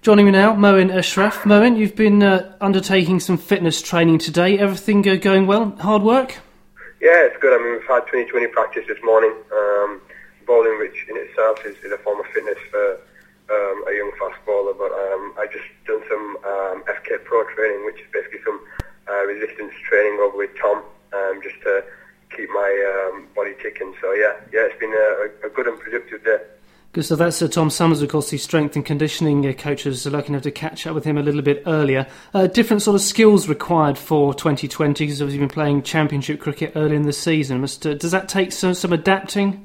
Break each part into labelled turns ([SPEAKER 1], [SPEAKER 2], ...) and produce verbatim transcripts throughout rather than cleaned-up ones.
[SPEAKER 1] Joining me now, Moin Ashraf. Moin, you've been uh, undertaking some fitness training today. Everything uh, going well? Hard work?
[SPEAKER 2] Yeah, it's good. I mean, we've had twenty twenty practice this morning. Um, bowling, which in itself is, is a form of fitness for um, a young fast bowler, but um, I just done some um, F K Pro training, which is basically some uh, resistance training over with Tom, um, just to keep my um, body ticking. So yeah, yeah, it's been a, a good and productive day.
[SPEAKER 1] Good, so that's uh, Tom Summers, of course, the strength and conditioning uh, coach. Was lucky enough to catch up with him a little bit earlier. Uh, different sort of skills required for twenty twenty, because obviously you've been playing Championship cricket early in the season. Must, uh, does that take some, some adapting?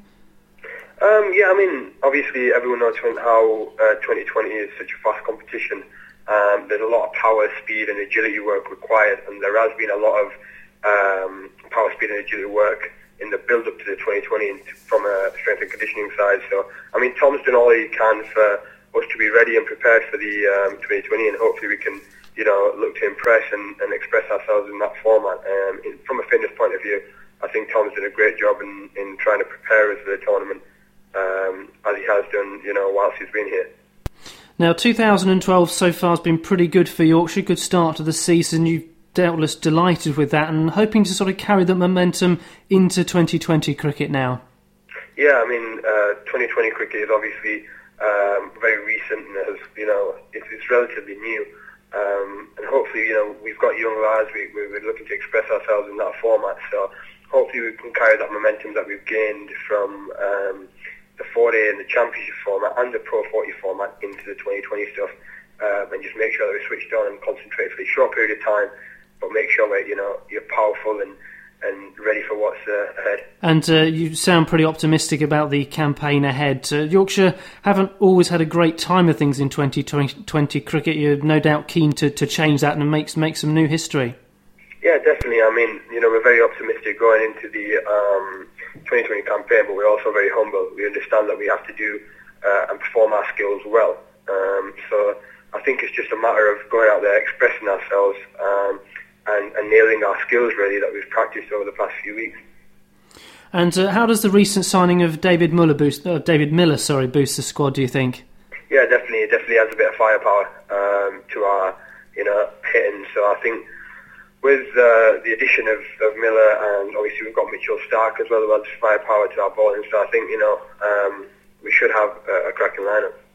[SPEAKER 2] Um, yeah, I mean, obviously everyone knows how uh, twenty twenty is such a fast competition. Um, there's a lot of power, speed and agility work required, and there has been a lot of um, power, speed and agility work in the build-up to the twenty twenty from a strength and conditioning side. So, I mean, Tom's done all he can for us to be ready and prepared for the um, twenty twenty, and hopefully we can, you know, look to impress and, and express ourselves in that format. Um, in, from a fitness point of view, I think Tom's done a great job in, in trying to prepare us for the tournament, um, as he has done, you know, whilst he's been here.
[SPEAKER 1] Now, two thousand twelve so far has been pretty good for Yorkshire. Good start to the season. You've doubtless delighted with that and hoping to sort of carry that momentum into twenty twenty cricket now.
[SPEAKER 2] Yeah, I mean, uh, twenty twenty cricket is obviously um, very recent and has, you know, it's, it's relatively new. Um, and hopefully, you know, we've got young lads, we, we're looking to express ourselves in that format. So hopefully we can carry that momentum that we've gained from um, the four-day and the championship format and the Pro forty format into the twenty twenty stuff, um, and just make sure that we're switched on and concentrate for a short period of time, but make sure that, you know, you're powerful and, and ready for what's uh, ahead. And
[SPEAKER 1] uh, you sound pretty optimistic about the campaign ahead. Uh, Yorkshire haven't always had a great time of things in twenty twenty cricket. You're no doubt keen to, to change that and make, make some new history.
[SPEAKER 2] Yeah, definitely. I mean, you know, we're very optimistic going into the um, twenty twenty campaign, but we're also very humble. We understand that we have to do uh, and perform our skills well. Um, so I think it's just a matter of going out there, expressing ourselves, um, And, and nailing our skills really that we've practiced over the past few weeks.
[SPEAKER 1] And uh, how does the recent signing of David Miller boost? Uh, David Miller, sorry, boost the squad? Do you think?
[SPEAKER 2] Yeah, definitely. It definitely adds a bit of firepower um, to our, you know, hitting. So I think with uh, the addition of, of Miller, and obviously we've got Mitchell Stark as well, who adds firepower to our bowling. So I think, you know, um, we should have a, a cracking lineup.